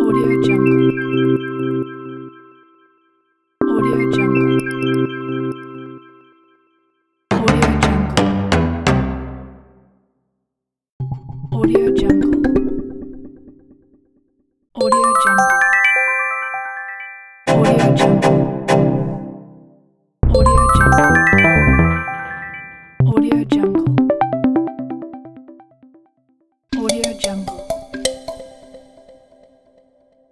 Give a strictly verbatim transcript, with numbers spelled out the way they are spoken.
Audio Jungle. Audio Jungle. Audio Jungle. Audio Jungle. Audio Jungle. Audio Jungle. Audio Jungle. Audio Jungle.